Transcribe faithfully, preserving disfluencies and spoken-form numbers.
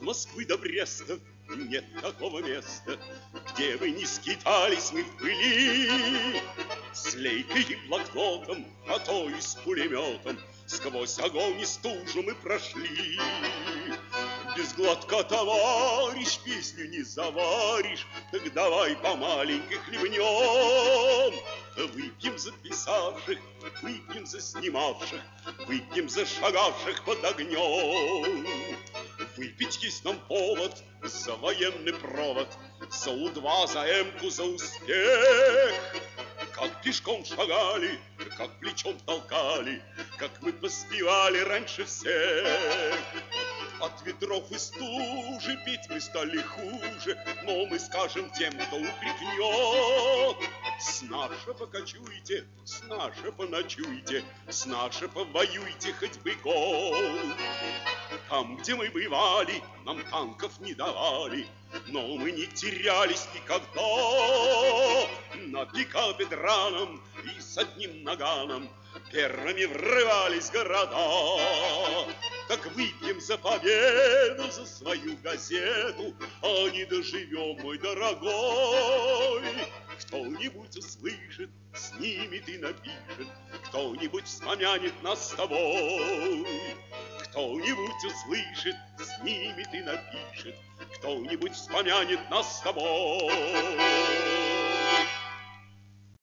Москвы до Бреста нет такого места, где бы не скитались мы в пыли. С лейкой и блокнотом, а то и с пулеметом сквозь огонь и стужу мы прошли. Без глотка, товарищ, песню не заваришь, так давай по маленькой хлебнем. Выпьем за писавших, выпьем за снимавших, выпьем за шагавших под огнем. Выпить есть нам повод за военный провод, за У два, за Эмку, за успех. Как пешком шагали, как плечом толкали, как мы поспевали раньше всех. От ветров и стужи петь мы стали хуже, но мы скажем тем, кто упрекнет: с нашей покочуйте, с нашей поночуйте, с нашей повоюйте хоть бы год. Там, где мы бывали, нам танков не давали, но мы не терялись никогда. На пикапе драном и с одним наганом первыми врывались в города. Так выпьем за победу, за свою газету, а не доживем, мой дорогой. Кто-нибудь услышит, снимет и напишет, кто-нибудь вспомянет нас с тобой. Кто-нибудь услышит, снимет и напишет, кто-нибудь вспомянет нас с тобой.